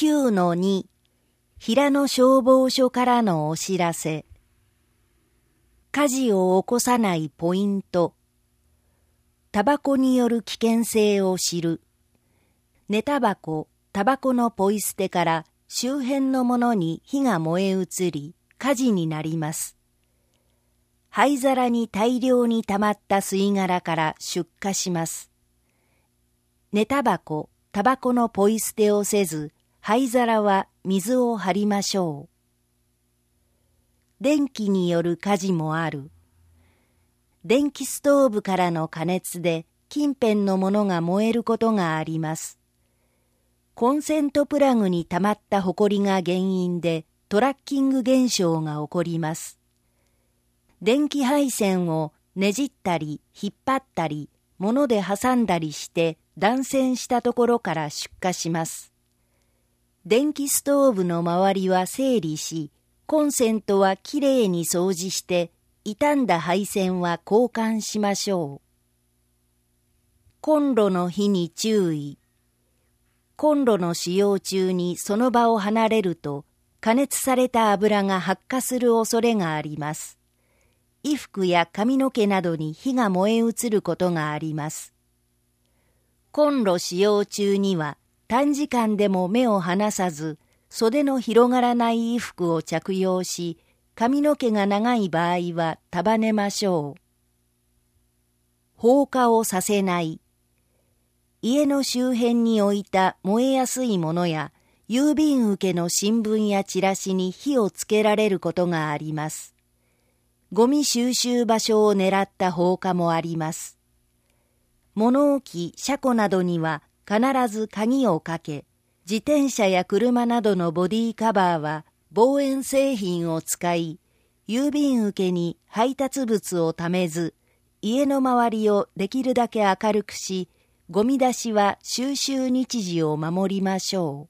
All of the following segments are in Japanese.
9-2 平野消防署からのお知らせ。火事を起こさないポイント。タバコによる危険性を知る。寝タバコ、タバコのポイ捨てから周辺のものに火が燃え移り、火事になります。灰皿に大量に溜まった吸い殻から出火します。寝タバコ、タバコのポイ捨てをせず、灰皿は水を張りましょう。電気による火事もある。電気ストーブからの加熱で近辺のものが燃えることがあります。コンセントプラグに溜まったホコリが原因でトラッキング現象が起こります。電気配線をねじったり引っ張ったり物で挟んだりして断線したところから出火します。電気ストーブの周りは整理し、コンセントはきれいに掃除して、傷んだ配線は交換しましょう。コンロの火に注意。コンロの使用中にその場を離れると、加熱された油が発火する恐れがあります。衣服や髪の毛などに火が燃え移ることがあります。コンロ使用中には、短時間でも目を離さず、袖の広がらない衣服を着用し、髪の毛が長い場合は束ねましょう。放火をさせない。家の周辺に置いた燃えやすいものや、郵便受けの新聞やチラシに火をつけられることがあります。ゴミ収集場所を狙った放火もあります。物置、車庫などには、必ず鍵をかけ、自転車や車などのボディカバーは防煙製品を使い、郵便受けに配達物をためず、家の周りをできるだけ明るくし、ゴミ出しは収集日時を守りましょう。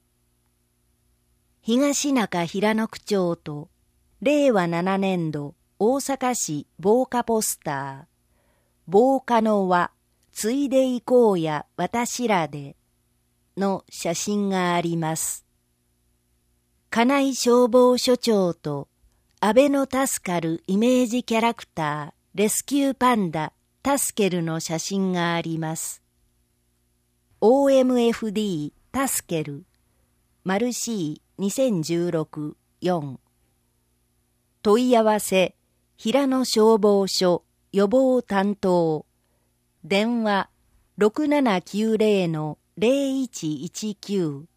東中平野区長と令和7年度大阪市防火ポスター、防火の輪、ついでいこうや私らでの写真があります。金井消防署長と安倍の助かるイメージキャラクターレスキューパンダタスケルの写真があります。OMFD タスケルマルシー2016-4問い合わせ平野消防署予防担当電話 6790-0119